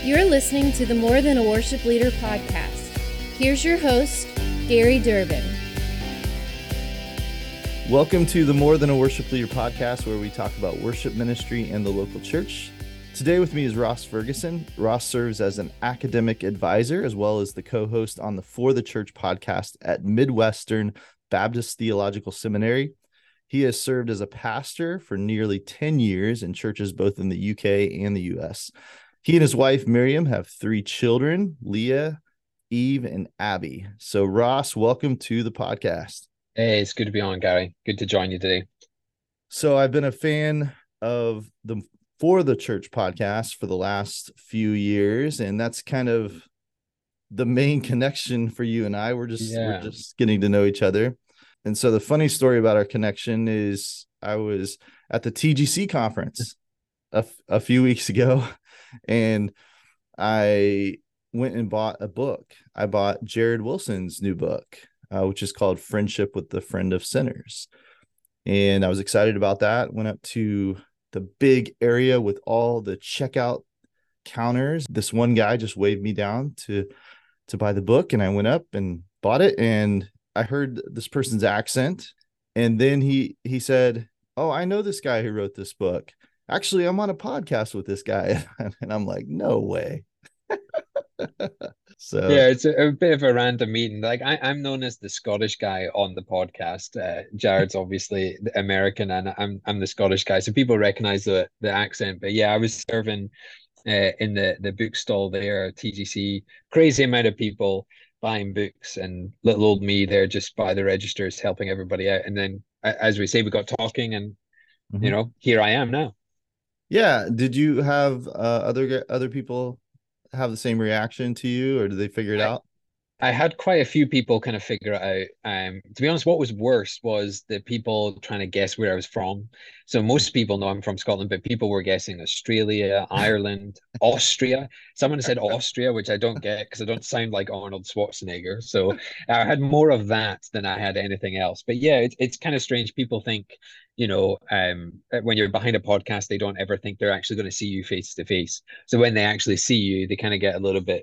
You're listening to the More Than a Worship Leader podcast. Here's your host, Gary Durbin. Welcome to the More Than a Worship Leader podcast, where we talk about worship ministry and the local church. Today with me is Ross Ferguson. Ross serves as an academic advisor as well as the co-host on the For the Church podcast at Midwestern Baptist Theological Seminary. He has served as a pastor for nearly 10 years in churches both in the UK and the US. He and his wife, Miriam, have 3 children, Leah, Eve, and Abby. So, Ross, welcome to the podcast. Hey, it's good to be on, Gary. Good to join you today. So I've been a fan of the For the Church podcast for the last few years, and that's kind of the main connection for you and I. We're just getting to know each other. And so the funny story about our connection is I was at the TGC conference a few weeks ago, and I went and bought a book. I bought Jared Wilson's new book, which is called Friendship with the Friend of Sinners. And I was excited about that. Went up to the big area with all the checkout counters. This one guy just waved me down to buy the book, and I went up and bought it. And I heard this person's accent. And then he said, "Oh, I know this guy who wrote this book. Actually, I'm on a podcast with this guy." And I'm like, no way. So yeah, it's a bit of a random meeting. Like I'm known as the Scottish guy on the podcast. Jared's obviously the American, and I'm the Scottish guy, so people recognize the accent. But yeah, I was serving in the book stall there, TGC. Crazy amount of people buying books, and little old me there just by the registers helping everybody out. And then, as we say, we got talking, and here I am now. Yeah. Did you have other people have the same reaction to you, or did they figure it out? I had quite a few people kind of figure it out. To be honest, what was worse was the people trying to guess where I was from. So most people know I'm from Scotland, but people were guessing Australia, Ireland, Austria. Someone said Austria, which I don't get because I don't sound like Arnold Schwarzenegger. So I had more of that than I had anything else. But yeah, it's kind of strange. People think, when you're behind a podcast, they don't ever think they're actually going to see you face to face. So when they actually see you, they kind of get a little bit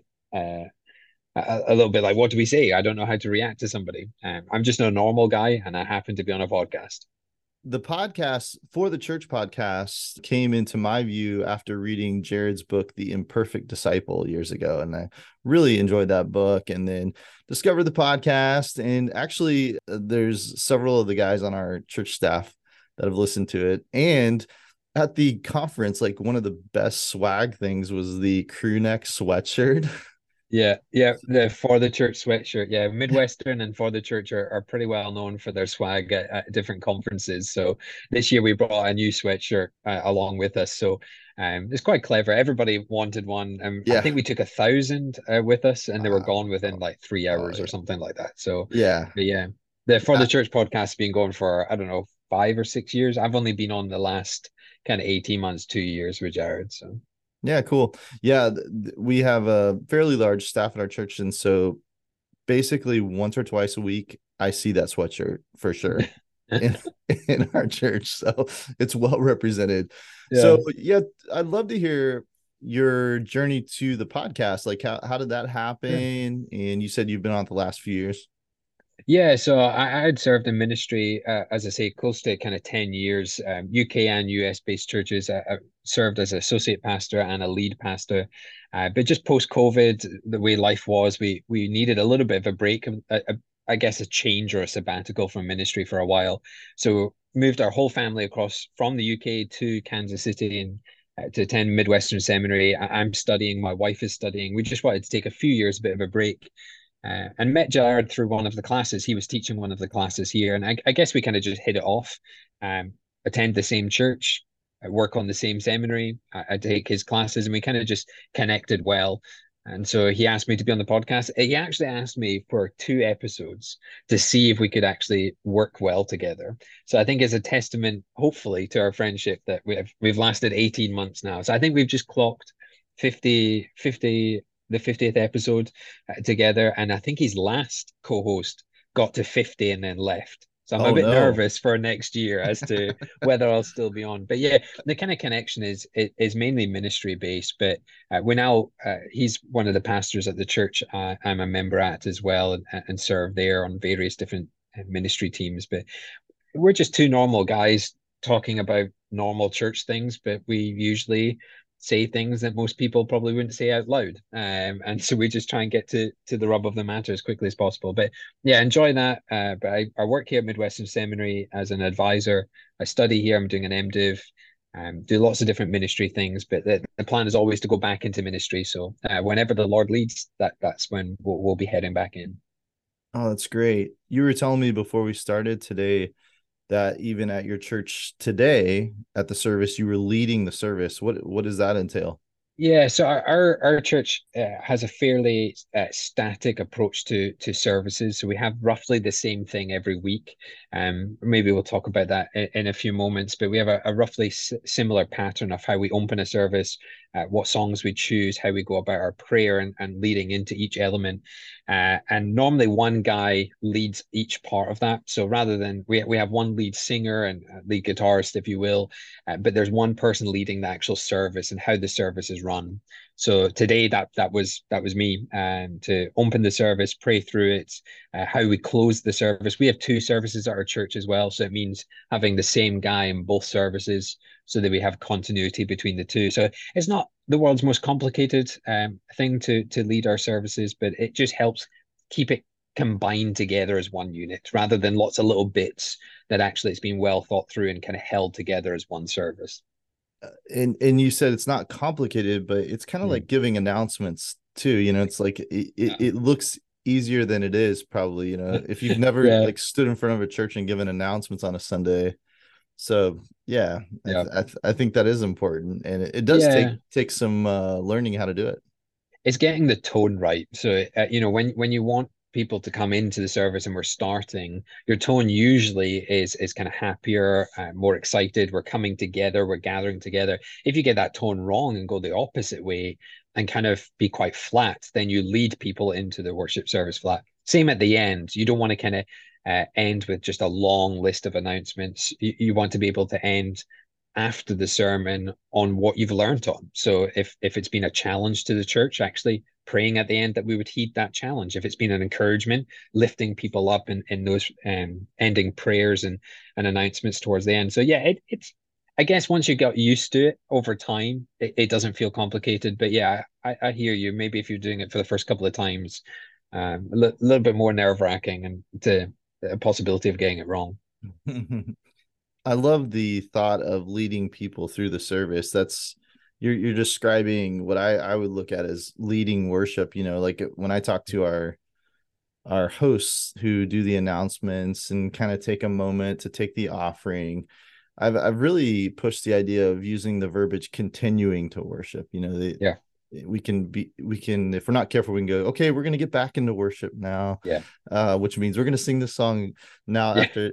like, what do we say? I don't know how to react to somebody. I'm just a normal guy, and I happen to be on a podcast. The podcast, For the Church podcast, came into my view after reading Jared's book, The Imperfect Disciple, years ago. And I really enjoyed that book, and then discovered the podcast. And actually, there's several of the guys on our church staff that have listened to it. And at the conference, like, one of the best swag things was the crew neck sweatshirt. Yeah, the For the Church sweatshirt. Yeah, Midwestern and For the Church are pretty well known for their swag at different conferences. So this year we brought a new sweatshirt along with us. So it's quite clever. Everybody wanted one. I think we took 1,000 with us, and they were gone within like 3 hours or something like that. So yeah, the For the Church podcast has been going for, I don't know, 5 or 6 years. I've only been on the last kind of 18 months, 2 years with Jared. So. Yeah, cool. Yeah, we have a fairly large staff at our church, and so basically once or twice a week, I see that sweatshirt for sure in our church. So it's well represented. Yeah. So yeah, I'd love to hear your journey to the podcast. Like, how did that happen? Yeah. And you said you've been on it the last few years. Yeah, so I had served in ministry, as I say, close to kind of 10 years, UK and US based churches. I served as associate pastor and a lead pastor. But just post-COVID, the way life was, we needed a little bit of a break, I guess a change or a sabbatical from ministry for a while. So moved our whole family across from the UK to Kansas City and to attend Midwestern Seminary. I'm studying, my wife is studying. We just wanted to take a few years, a bit of a break. And met Jared through one of the classes. He was teaching one of the classes here, and I guess we kind of just hit it off. Attend the same church, work on the same seminary. I take his classes, and we kind of just connected well. And so he asked me to be on the podcast. He actually asked me for 2 episodes to see if we could actually work well together. So I think it's a testament, hopefully, to our friendship that we've lasted 18 months now. So I think we've just clocked 50 the 50th episode together, and I think his last co-host got to 50 and then left. So I'm a Oh bit no. nervous for next year as to whether I'll still be on. But yeah, the kind of connection is mainly ministry based. But we're now he's one of the pastors at the church I'm a member at as well, and serve there on various different ministry teams. But we're just two normal guys talking about normal church things, but we usually say things that most people probably wouldn't say out loud. And so we just try and get to the rub of the matter as quickly as possible. But yeah, enjoy that. But I work here at Midwestern Seminary as an advisor. I study here. I'm doing an MDiv. Do lots of different ministry things, but the plan is always to go back into ministry. So whenever the Lord leads, that's when we'll be heading back in. Oh, that's great. You were telling me before we started today that even at your church today at the service, you were leading the service. What does that entail? Yeah, so our church has a fairly static approach to services. So we have roughly the same thing every week. Maybe we'll talk about that in a few moments. But we have a roughly similar pattern of how we open a service, what songs we choose, how we go about our prayer, and leading into each element. And normally one guy leads each part of that. So rather than we have one lead singer and lead guitarist, if you will, but there's one person leading the actual service and how the service is run. So today that was me, to open the service, pray through it, how we close the service. We have two services at our church as well, so it means having the same guy in both services so that we have continuity between the two. So it's not the world's most complicated thing to lead our services, but it just helps keep it combined together as one unit rather than lots of little bits that actually it's been well thought through and kind of held together as one service. And you said it's not complicated, but it's kind of like giving announcements too. It's like it looks easier than it is probably, if you've never Yeah. like stood in front of a church and given announcements on a Sunday. So yeah, Yeah. I think that is important, and it does Yeah. take some learning how to do it. It's getting the tone right. So, when you want people to come into the service and we're starting, your tone usually is kind of happier, more excited. We're coming together, we're gathering together. If you get that tone wrong and go the opposite way and kind of be quite flat, then you lead people into the worship service flat. Same at the end. You don't want to kind of end with just a long list of announcements. You want to be able to end after the sermon on what you've learned on. So if it's been a challenge to the church, actually praying at the end that we would heed that challenge. If it's been an encouragement, lifting people up in those ending prayers and announcements towards the end. So yeah, it's I guess once you get used to it over time, it doesn't feel complicated. But yeah, I hear you. Maybe if you're doing it for the first couple of times, little bit more nerve-wracking and the possibility of getting it wrong. I love the thought of leading people through the service. That's you're describing what I would look at as leading worship. Like when I talk to our hosts who do the announcements and kind of take a moment to take the offering, I've really pushed the idea of using the verbiage continuing to worship. Yeah. We can if we're not careful, we can go, okay, we're going to get back into worship now. Yeah. Which means we're going to sing this song now after,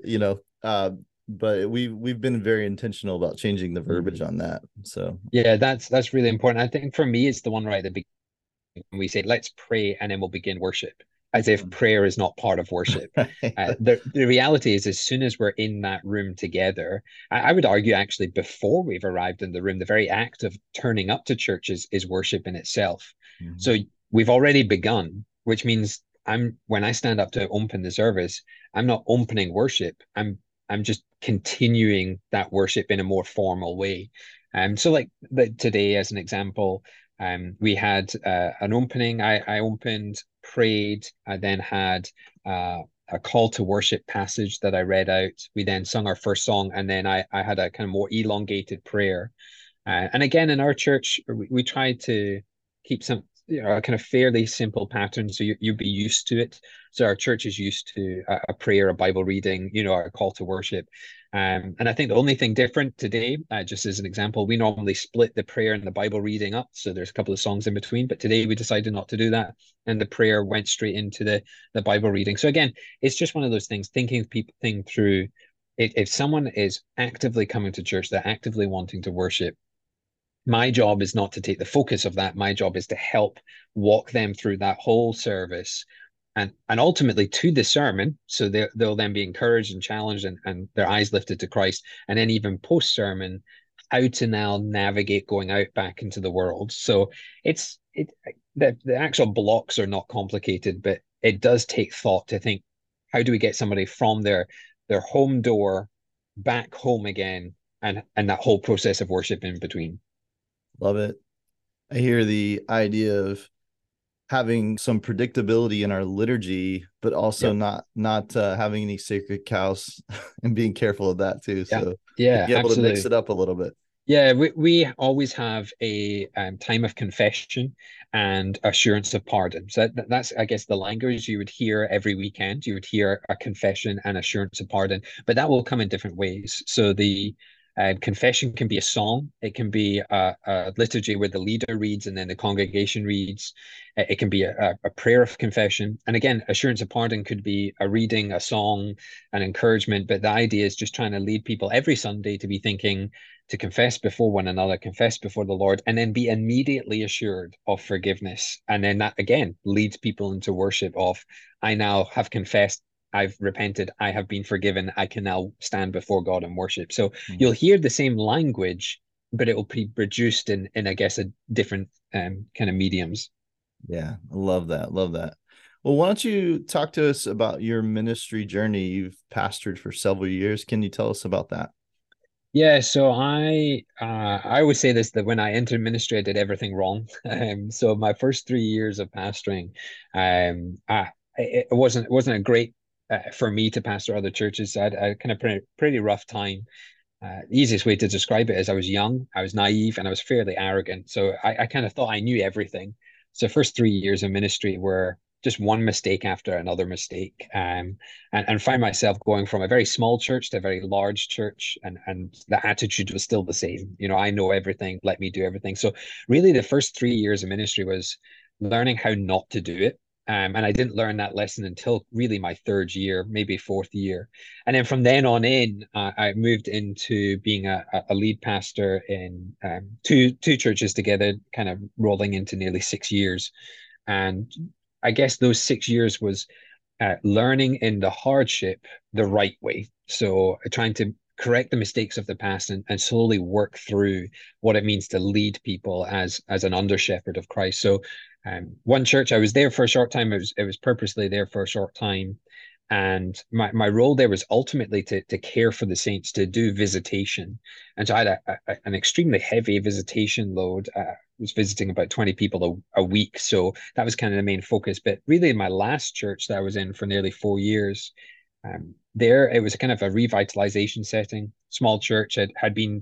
but we've been very intentional about changing the verbiage on that. So yeah, that's really important. I think for me, it's the one right at the beginning when we say, let's pray and then we'll begin worship, as if prayer is not part of worship. The reality is, as soon as we're in that room together, I would argue actually before we've arrived in the room, the very act of turning up to church is worship in itself. Mm-hmm. So we've already begun, which means when I stand up to open the service, I'm not opening worship. I'm just continuing that worship in a more formal way. So like today, as an example, we had an opening. I opened, prayed. I then had a call to worship passage that I read out. We then sung our first song, and then I had a kind of more elongated prayer. And again, in our church, we tried to keep some a kind of fairly simple pattern, so you'd be used to it. So our church is used to a prayer, a Bible reading, a call to worship. And I think the only thing different today, just as an example, we normally split the prayer and the Bible reading up. So there's a couple of songs in between, but today we decided not to do that. And the prayer went straight into the Bible reading. So again, it's just one of those things, thinking through. If someone is actively coming to church, they're actively wanting to worship, my job is not to take the focus of that. My job is to help walk them through that whole service and ultimately to the sermon. So they'll then be encouraged and challenged, and their eyes lifted to Christ. And then even post sermon, how to now navigate going out back into the world. So the actual blocks are not complicated, but it does take thought to think, how do we get somebody from their home door back home again, and that whole process of worship in between. Love it. I hear the idea of having some predictability in our liturgy, but also not having any sacred cows and being careful of that too. So yeah, be able absolutely. to mix it up a little bit. Yeah, we always have a time of confession and assurance of pardon. So that's, I guess, the language you would hear every weekend. You would hear a confession and assurance of pardon, but that will come in different ways. So the confession can be a song. It can be a liturgy where the leader reads and then the congregation reads. It can be a prayer of confession. And again, assurance of pardon could be a reading, a song, an encouragement. But the idea is just trying to lead people every Sunday to be thinking, to confess before one another, confess before the Lord, and then be immediately assured of forgiveness. And then that again leads people into worship of, I now have confessed, I've repented, I have been forgiven, I can now stand before God and worship. So you'll hear the same language, but it will be produced in I guess, a different kind of mediums. Yeah, I love that. Love that. Well, why don't you talk to us about your ministry journey? You've pastored for several years. Can you tell us about that? Yeah, so I always say this, that when I entered ministry, I did everything wrong. So my first 3 years of pastoring, it wasn't a great for me to pastor other churches. I kind of pretty rough time. The easiest way to describe it is I was young, I was naive, and I was fairly arrogant. So I kind of thought I knew everything. So first 3 years of ministry were just one mistake after another mistake, and find myself going from a very small church to a very large church, and the attitude was still the same. I know everything, let me do everything. So really, the first 3 years of ministry was learning how not to do it. And I didn't learn that lesson until really my third year, maybe fourth year. And then from then on in, I moved into being a lead pastor in two churches together, kind of rolling into nearly 6 years. And I guess those 6 years was learning in the hardship the right way. So trying to correct the mistakes of the past, and slowly work through what it means to lead people as an under shepherd of Christ. So one church, I was there for a short time. It was purposely there for a short time. And my role there was ultimately to care for the saints, to do visitation. And so I had an extremely heavy visitation load. Was visiting about 20 people a week. So that was kind of the main focus. But really, in my last church that I was in for nearly 4 years, there it was a kind of a revitalization setting. Small church, had been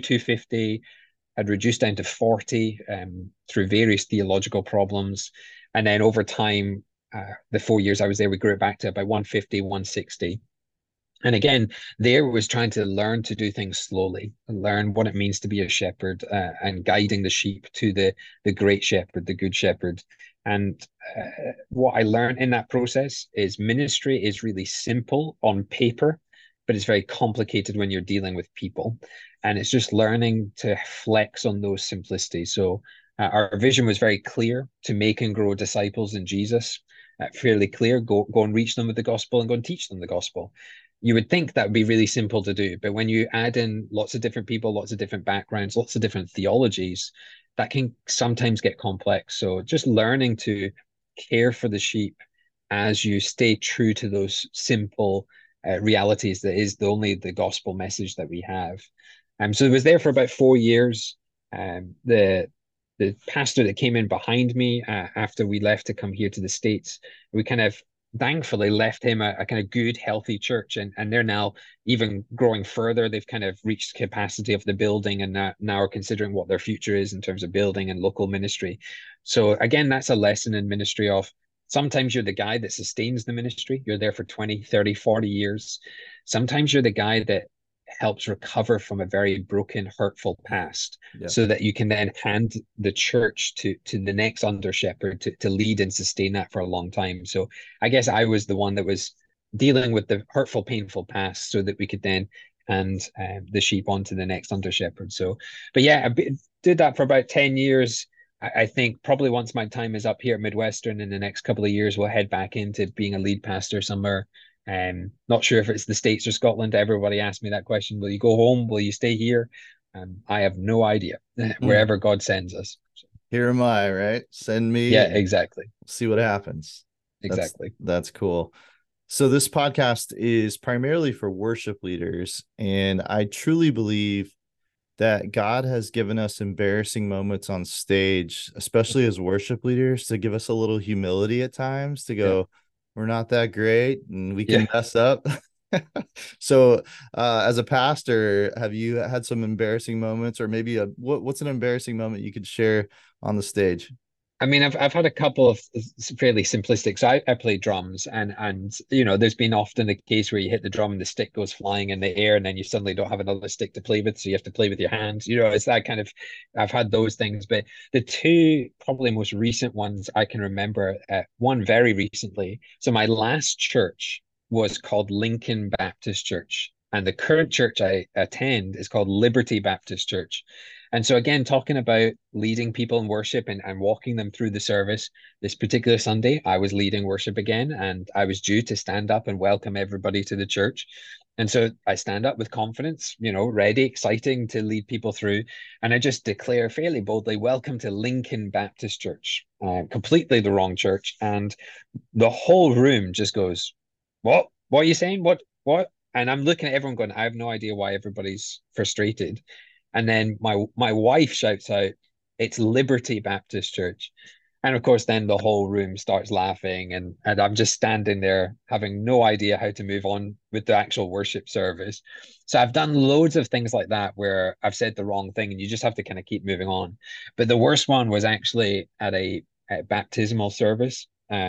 250, had reduced down to 40 through various theological problems. And then over time, the 4 years I was there, we grew it back to about 150, 160. And again, there was trying to learn to do things slowly, learn what it means to be a shepherd, and guiding the sheep to the great shepherd, the good shepherd. And what I learned in that process is ministry is really simple on paper, but it's very complicated when you're dealing with people. And it's just learning to flex on those simplicities. So our vision was very clear: to make and grow disciples in Jesus. Fairly clear: go and reach them with the gospel and go and teach them the gospel. You would think that would be really simple to do, but when you add in lots of different people, lots of different backgrounds, lots of different theologies, that can sometimes get complex. So just learning to care for the sheep as you stay true to those simple realities, that is only the gospel message that we have. So it was there for about 4 years. The pastor that came in behind me after we left to come here to the States, we kind of thankfully left him a kind of good, healthy church, and they're now even growing further. They've kind of reached capacity of the building, and now are considering what their future is in terms of building and local ministry. So again, that's a lesson in ministry of, sometimes you're the guy that sustains the ministry. You're there for 20, 30, 40 years. Sometimes you're the guy that helps recover from a very broken, hurtful past, so that you can then hand the church to the next under shepherd to lead and sustain that for a long time. So I guess I was the one that was dealing with the hurtful, painful past, so that we could then hand the sheep on to the next under shepherd. So, but yeah, did that for about 10 years. I think probably once my time is up here at Midwestern in the next couple of years, we'll head back into being a lead pastor somewhere. Not sure if it's the States or Scotland. Everybody asks me that question. Will you go home? Will you stay here? I have no idea. Mm. Wherever God sends us. Here am I, right? Send me Yeah, and exactly. see what happens. Exactly. That's cool. So this podcast is primarily for worship leaders, and I truly believe that God has given us embarrassing moments on stage, especially as worship leaders, to give us a little humility at times to Yeah. go, we're not that great and we can Yeah. mess up. So, as a pastor, have you had some embarrassing moments, or maybe what's an embarrassing moment you could share on the stage? I mean, I've had a couple of fairly simplistic. So I play drums, and you know, there's been often a case where you hit the drum and the stick goes flying in the air, and then you suddenly don't have another stick to play with, so you have to play with your hands. You know, it's that kind of. I've had those things, but the two probably most recent ones I can remember. One very recently. So my last church was called Lincoln Baptist Church, and the current church I attend is called Liberty Baptist Church. And so, again, talking about leading people in worship and walking them through the service, this particular Sunday, I was leading worship again, and I was due to stand up and welcome everybody to the church. And so I stand up with confidence, you know, ready, exciting to lead people through. And I just declare fairly boldly, welcome to Lincoln Baptist Church, completely the wrong church. And the whole room just goes, what? What are you saying? What? And I'm looking at everyone going, I have no idea why everybody's frustrated. And then my wife shouts out, it's Liberty Baptist Church. And of course, then the whole room starts laughing, and I'm just standing there having no idea how to move on with the actual worship service. So I've done loads of things like that where I've said the wrong thing, and you just have to kind of keep moving on. But the worst one was actually at a baptismal service.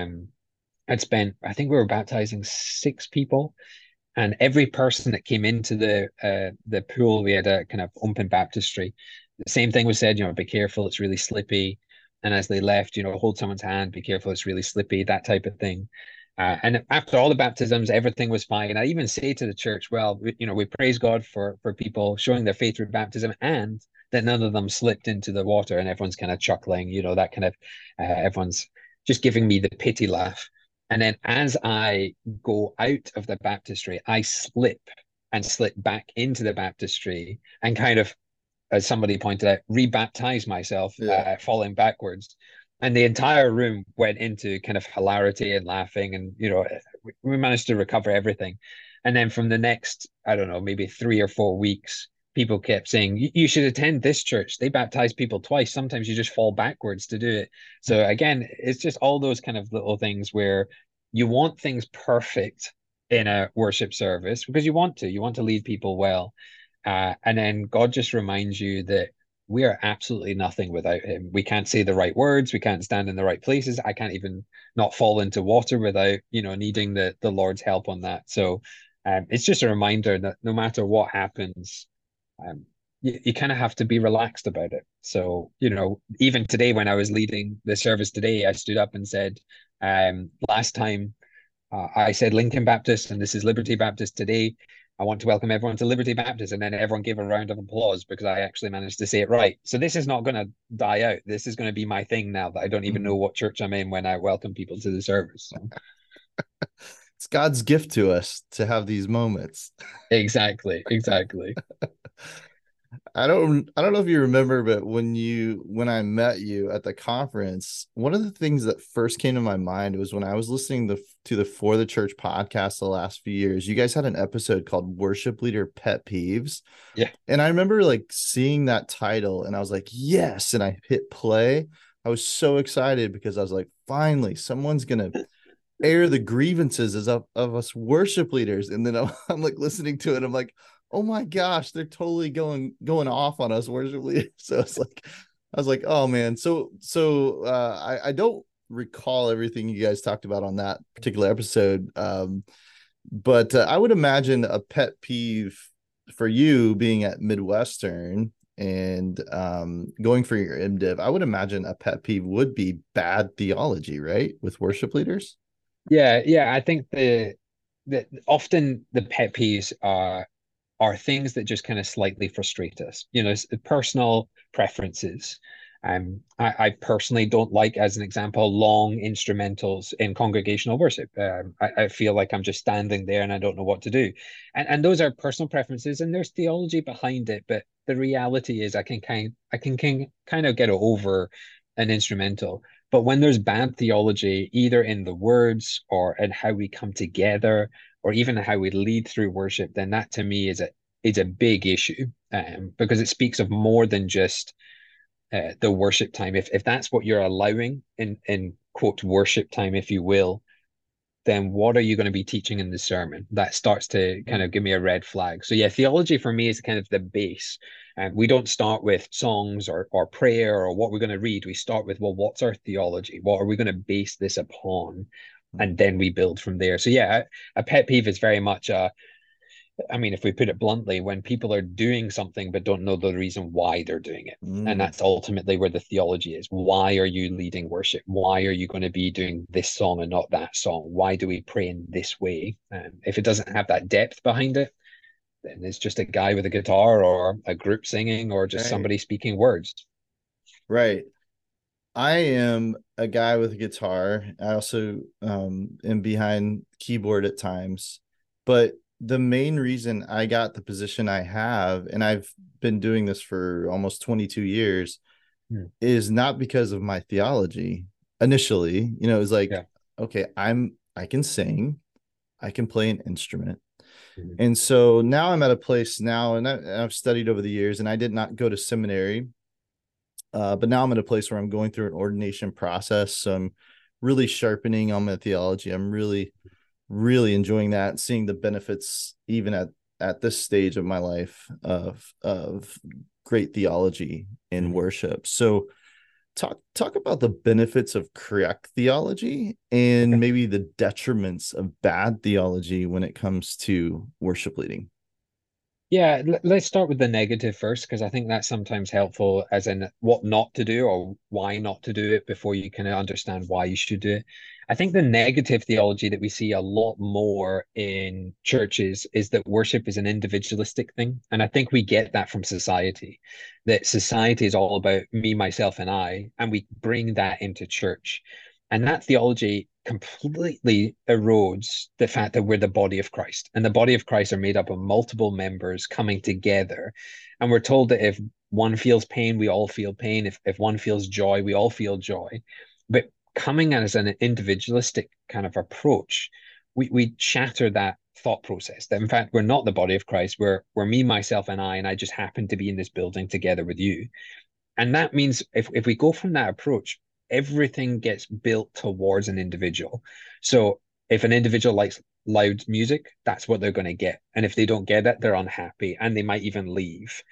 I think we were baptizing 6 people, and every person that came into the pool, we had a kind of open baptistry. The same thing was said, you know, be careful, it's really slippy. And as they left, you know, hold someone's hand, be careful, it's really slippy, that type of thing. And after all the baptisms, everything was fine. I even say to the church, well, you know, we praise God for people showing their faith through baptism, and that none of them slipped into the water. And everyone's kind of chuckling, you know, that kind of everyone's just giving me the pity laugh. And then as I go out of the baptistry, I slip and slip back into the baptistry and kind of, as somebody pointed out, rebaptize myself, Yeah. falling backwards. And the entire room went into kind of hilarity and laughing. And, you know, we managed to recover everything. And then from the next, I don't know, maybe 3 or 4 weeks, people kept saying, you should attend this church. They baptize people twice. Sometimes you just fall backwards to do it. So again, it's just all those kind of little things where you want things perfect in a worship service because you want to lead people well. And then God just reminds you that we are absolutely nothing without him. We can't say the right words. We can't stand in the right places. I can't even not fall into water without, you know, needing the Lord's help on that. So it's just a reminder that no matter what happens, you kind of have to be relaxed about it. So, you know, even today when I was leading the service today, I stood up and said, last time I said Lincoln Baptist and this is Liberty Baptist today. I want to welcome everyone to Liberty Baptist. And then everyone gave a round of applause because I actually managed to say it right. So this is not going to die out. This is going to be my thing now that I don't even know what church I'm in when I welcome people to the service. So. It's God's gift to us to have these moments. Exactly. I don't know if you remember, but when I met you at the conference, one of the things that first came to my mind was when I was listening to the For the Church podcast the last few years. You guys had an episode called Worship Leader Pet Peeves. Yeah. And I remember like seeing that title and I was like, yes. And I hit play. I was so excited because I was like, finally, someone's gonna air the grievances of us worship leaders. And then I'm like listening to it. I'm like, oh my gosh, they're totally going off on us worship leaders. So it's like, I was like, oh man. I don't recall everything you guys talked about on that particular episode. But I would imagine a pet peeve for you being at Midwestern and going for your MDiv, I would imagine a pet peeve would be bad theology, right? With worship leaders. Yeah. I think the often the pet peeves are things that just kind of slightly frustrate us. You know, it's personal preferences. I personally don't like, as an example, long instrumentals in congregational worship. I feel like I'm just standing there and I don't know what to do. And those are personal preferences, and there's theology behind it. But the reality is, I can kind of get over an instrumental. But when there's bad theology, either in the words or in how we come together, or even how we lead through worship, then that to me is a big issue, because it speaks of more than just the worship time. If that's what you're allowing in quote worship time, if you will, then what are you going to be teaching in the sermon? That starts to kind of give me a red flag. So yeah, theology for me is kind of the base. And we don't start with songs or prayer or what we're going to read. We start with, well, what's our theology? What are we going to base this upon? And then we build from there. So yeah, a pet peeve is very much I mean, if we put it bluntly, when people are doing something but don't know the reason why they're doing it. And that's ultimately where the theology is. Why are you leading worship? Why are you going to be doing this song and not that song? Why do we pray in this way? If it doesn't have that depth behind it, then it's just a guy with a guitar or a group singing or just somebody speaking words. Right. I am a guy with a guitar. I also am behind keyboard at times, but the main reason I got the position I have, and I've been doing this for almost 22 years, is not because of my theology. Initially, it was like, okay, I can sing, I can play an instrument. And so now I'm at a place now, and I've studied over the years, and I did not go to seminary. But now I'm at a place where I'm going through an ordination process. So I'm really sharpening on my theology. I'm really, really enjoying that, seeing the benefits even at this stage of my life of great theology in worship. So talk about the benefits of correct theology and maybe the detriments of bad theology when it comes to worship leading. Yeah, let's start with the negative first, because I think that's sometimes helpful, as in what not to do or why not to do it before you kind of understand why you should do it. I think the negative theology that we see a lot more in churches is that worship is an individualistic thing. And I think we get that from society, that society is all about me, myself, and we bring that into church. And that theology completely erodes the fact that we're the body of Christ. And the body of Christ are made up of multiple members coming together. And we're told that if one feels pain, we all feel pain. If one feels joy, we all feel joy. But coming as an individualistic kind of approach, we shatter that thought process. That in fact, we're not the body of Christ. We're me, myself, and I just happen to be in this building together with you. And that means if we go from that approach, everything gets built towards an individual. So if an individual likes loud music, that's what they're going to get. And if they don't get it, they're unhappy and they might even leave.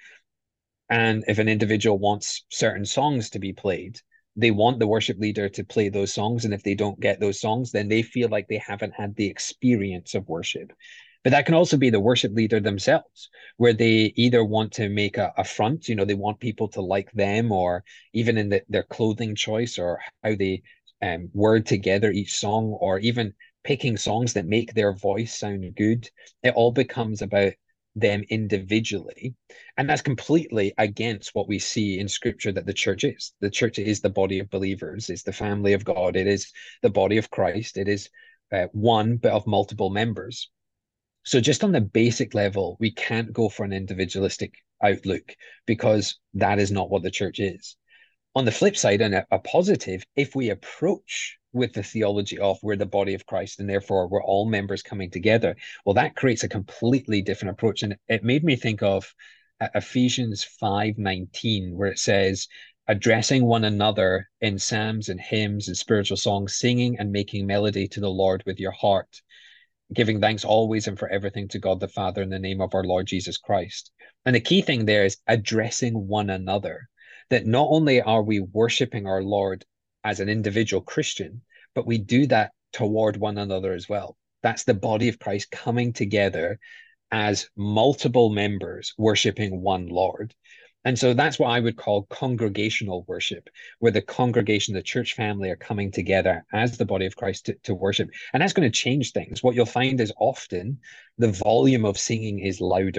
And if an individual wants certain songs to be played, they want the worship leader to play those songs. And if they don't get those songs, then they feel like they haven't had the experience of worship. But that can also be the worship leader themselves, where they either want to make a front, they want people to like them, or even in their clothing choice or how they word together each song, or even picking songs that make their voice sound good. It all becomes about them individually. And that's completely against what we see in scripture that the church is. The church is the body of believers, it's the family of God, it is the body of Christ, it is one but of multiple members. So just on the basic level, we can't go for an individualistic outlook because that is not what the church is. On the flip side, and a positive, if we approach with the theology of we're the body of Christ and therefore we're all members coming together, well, that creates a completely different approach. And it made me think of Ephesians 5:19, where it says, addressing one another in psalms and hymns and spiritual songs, singing and making melody to the Lord with your heart, giving thanks always and for everything to God the Father in the name of our Lord Jesus Christ. And the key thing there is addressing one another, that not only are we worshiping our Lord as an individual Christian, but we do that toward one another as well. That's the body of Christ coming together as multiple members worshiping one Lord. And so that's what I would call congregational worship, where the congregation, the church family are coming together as the body of Christ to worship. And that's going to change things. What you'll find is often the volume of singing is louder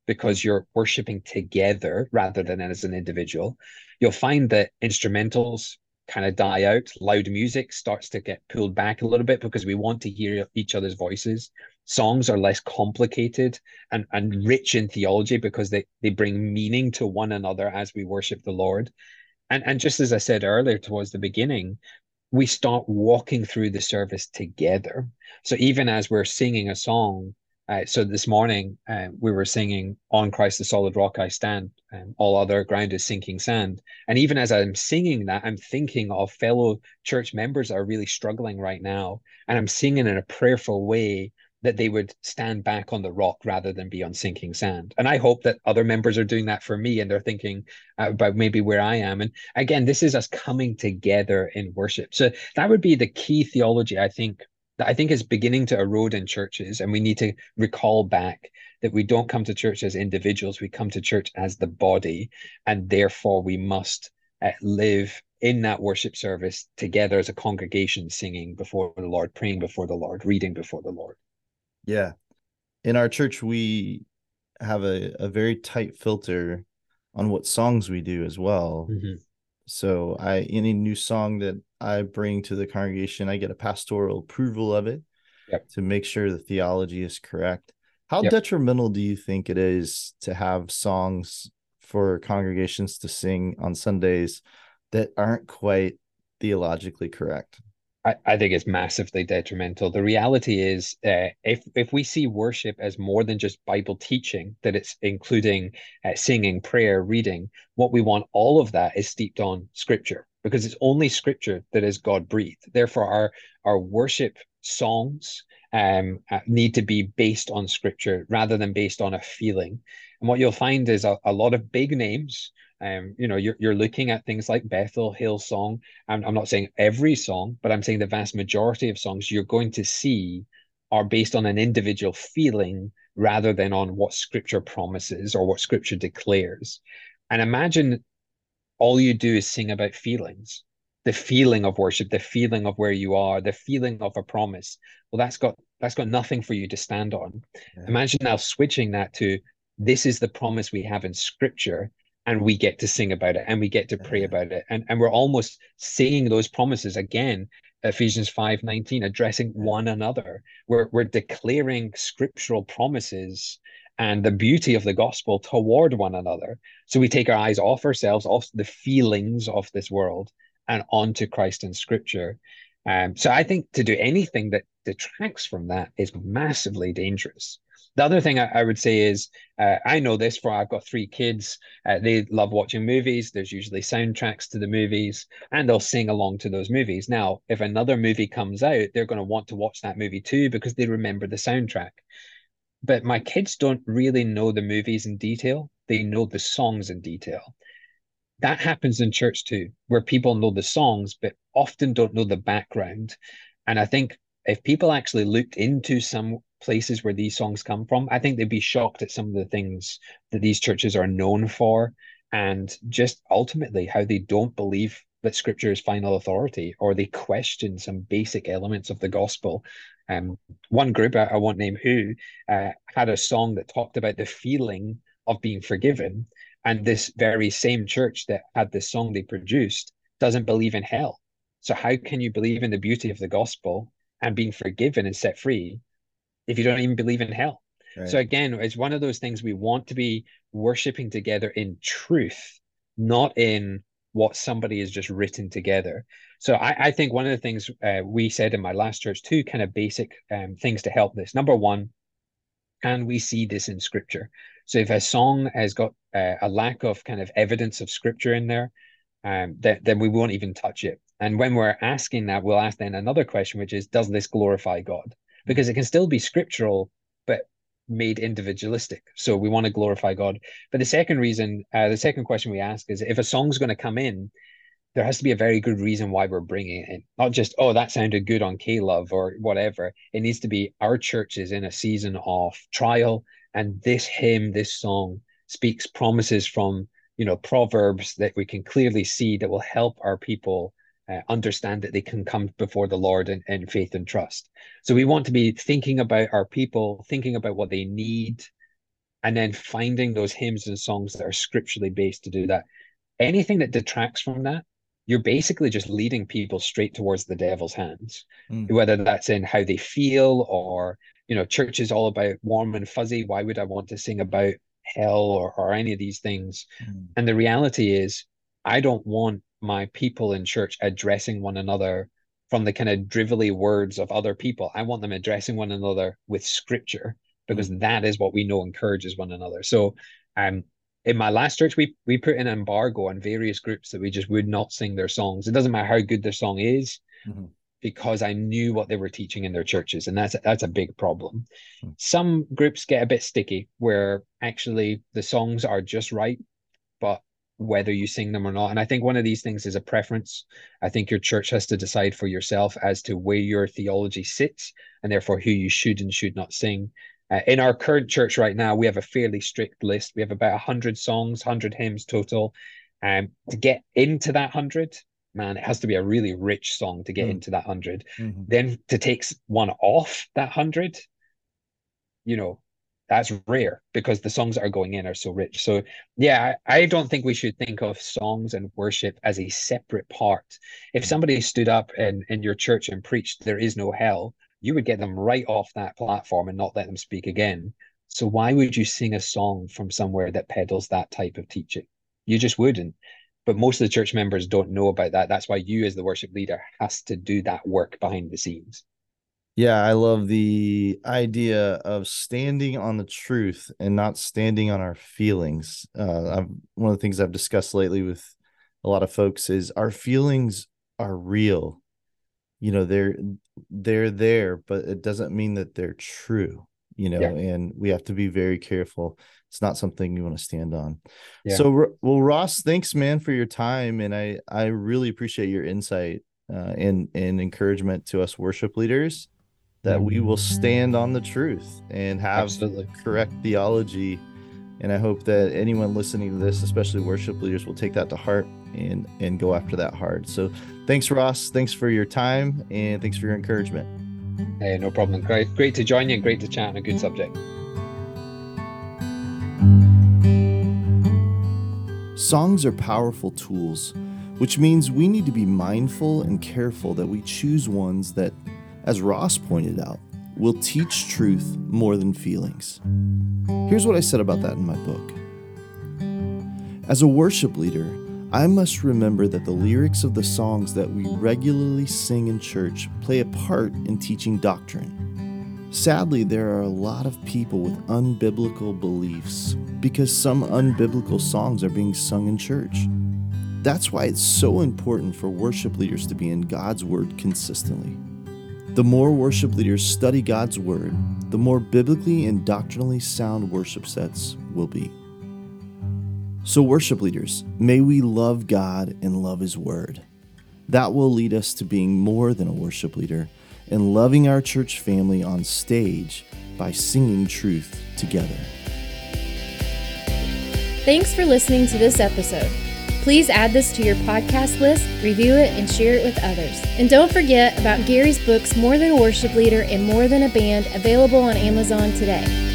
because you're worshiping together rather than as an individual. You'll find that instrumentals kind of die out. Loud music starts to get pulled back a little bit because we want to hear each other's voices. Songs are less complicated and rich in theology because they bring meaning to one another as we worship the Lord. And just as I said earlier towards the beginning, we start walking through the service together. So even as we're singing a song, so this morning we were singing "On Christ the Solid Rock I Stand," all other ground is sinking sand. And even as I'm singing that, I'm thinking of fellow church members that are really struggling right now, and I'm singing in a prayerful way that they would stand back on the rock rather than be on sinking sand. And I hope that other members are doing that for me, and they're thinking about maybe where I am. And again, this is us coming together in worship. So that would be the key theology, I think, that I think is beginning to erode in churches. And we need to recall back that we don't come to church as individuals, we come to church as the body, and therefore we must live in that worship service together as a congregation, singing before the Lord, praying before the Lord, reading before the Lord. Yeah. In our church, we have a very tight filter on what songs we do as well. Mm-hmm. So any new song that I bring to the congregation, I get a pastoral approval of it to make sure the theology is correct. How detrimental do you think it is to have songs for congregations to sing on Sundays that aren't quite theologically correct? I think it's massively detrimental. The reality is, if we see worship as more than just Bible teaching, that it's including singing, prayer, reading, what we want, all of that is steeped on Scripture, because it's only Scripture that is God breathed. Therefore, our worship songs need to be based on Scripture rather than based on a feeling. And what you'll find is a lot of big names. You're looking at things like Bethel, Hillsong. I'm not saying every song, but I'm saying the vast majority of songs you're going to see are based on an individual feeling rather than on what Scripture promises or what Scripture declares. And imagine all you do is sing about feelings, the feeling of worship, the feeling of where you are, the feeling of a promise. Well, that's got nothing for you to stand on. Yeah. Imagine now switching that to, this is the promise we have in Scripture, and we get to sing about it and we get to pray about it. And we're almost singing those promises again, Ephesians 5:19, addressing one another. We're declaring scriptural promises and the beauty of the gospel toward one another. So we take our eyes off ourselves, off the feelings of this world, and onto Christ and Scripture. So I think to do anything that detracts from that is massively dangerous. The other thing I would say is, I know this, for I've got 3 kids. They love watching movies. There's usually soundtracks to the movies, and they'll sing along to those movies. Now, if another movie comes out, they're going to want to watch that movie too because they remember the soundtrack. But my kids don't really know the movies in detail. They know the songs in detail. That happens in church too, where people know the songs, but often don't know the background. And I think if people actually looked into some places where these songs come from, I think they'd be shocked at some of the things that these churches are known for, and just ultimately how they don't believe that Scripture is final authority, or they question some basic elements of the gospel. One group, I won't name who, had a song that talked about the feeling of being forgiven, and this very same church that had this song they produced doesn't believe in hell. So how can you believe in the beauty of the gospel and being forgiven and set free if you don't even believe in hell? Right. So again, it's one of those things we want to be worshiping together in truth, not in what somebody has just written together. So I think one of the things we said in my last church, 2 kind of basic things to help this. Number one, can we see this in Scripture? So if a song has got a lack of kind of evidence of Scripture in there, then we won't even touch it. And when we're asking that, we'll ask then another question, which is, does this glorify God? Because it can still be scriptural, but made individualistic. So we want to glorify God. But the second question we ask is, if a song's going to come in, there has to be a very good reason why we're bringing it in. Not just, oh, that sounded good on K-Love or whatever. It needs to be, our church is in a season of trial, and this hymn, this song speaks promises from, Proverbs that we can clearly see that will help our people understand that they can come before the Lord in faith and trust. So we want to be thinking about our people, thinking about what they need, and then finding those hymns and songs that are scripturally based to do that. Anything that detracts from that, you're basically just leading people straight towards the devil's hands, whether that's in how they feel or, church is all about warm and fuzzy. Why would I want to sing about hell or any of these things? And the reality is, I don't want my people in church addressing one another from the kind of drivelly words of other people. I want them addressing one another with scripture, because that is what we know encourages one another. So in my last church, we put an embargo on various groups that we just would not sing their songs. It doesn't matter how good their song is, because I knew what they were teaching in their churches, and that's a big problem. Some groups get a bit sticky, where actually the songs are just right, but whether you sing them or not. And I think one of these things is a preference. I think your church has to decide for yourself as to where your theology sits, and therefore who you should and should not sing. In our current church right now, we have a fairly strict list. We have about 100 songs, 100 hymns total. To get into that 100, man, it has to be a really rich song to get into that 100. Then to take one off that 100, that's rare, because the songs that are going in are so rich. So yeah, I don't think we should think of songs and worship as a separate part. If somebody stood up in your church and preached there is no hell, you would get them right off that platform and not let them speak again. So why would you sing a song from somewhere that peddles that type of teaching? You just wouldn't. But most of the church members don't know about that. That's why you, as the worship leader, has to do that work behind the scenes. Yeah, I love the idea of standing on the truth and not standing on our feelings. One of the things I've discussed lately with a lot of folks is our feelings are real. They're there, but it doesn't mean that they're true, and we have to be very careful. It's not something you want to stand on. Yeah. So, well, Ross, thanks, man, for your time. And I really appreciate your insight and encouragement to us worship leaders, that we will stand on the truth and have correct theology. And I hope that anyone listening to this, especially worship leaders, will take that to heart and go after that hard. So thanks, Ross. Thanks for your time, and thanks for your encouragement. Hey, no problem. Great to join you, and great to chat on a good subject. Songs are powerful tools, which means we need to be mindful and careful that we choose ones that, as Ross pointed out, will teach truth more than feelings. Here's what I said about that in my book. As a worship leader, I must remember that the lyrics of the songs that we regularly sing in church play a part in teaching doctrine. Sadly, there are a lot of people with unbiblical beliefs because some unbiblical songs are being sung in church. That's why it's so important for worship leaders to be in God's Word consistently. The more worship leaders study God's Word, the more biblically and doctrinally sound worship sets will be. So worship leaders, may we love God and love His Word. That will lead us to being more than a worship leader and loving our church family on stage by singing truth together. Thanks for listening to this episode. Please add this to your podcast list, review it, and share it with others. And don't forget about Gary's books, More Than a Worship Leader and More Than a Band, available on Amazon today.